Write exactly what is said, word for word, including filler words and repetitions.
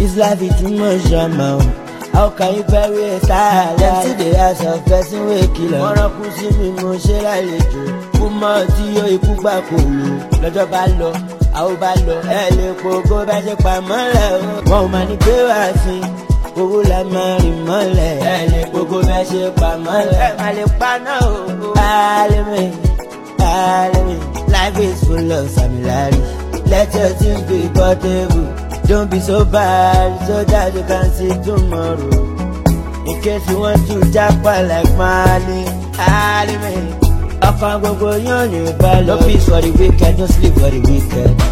This life is too much drama. How can you bury a star? Let's see the ass of person we kill her. Mọ́rán kú sí mi mo ṣe lálejò. Kú mọ́ tí yóò ikú gbà kò lò. Lọ́jọ́ bá lọ, àwọn bá lọ. Ẹ lè pogo bá ṣe pa mọ́lẹ̀ o. Wọ́n ò máa ní pé wá sí. Owó la máa rìn mọ́lẹ̀. Ẹ lè pogo bá ṣe pa mọ́lẹ̀. Ẹ máa lè pa náà o. Alẹ́mì, alẹ́mì. Life is full of samilari. Let your things be portable. Don't be so bad so that you can see tomorrow. In case you want to japa like money, Alime. Ọkàn gbogbo yan ní balọ̀. No peace for the wicked, no sleep for the wicked.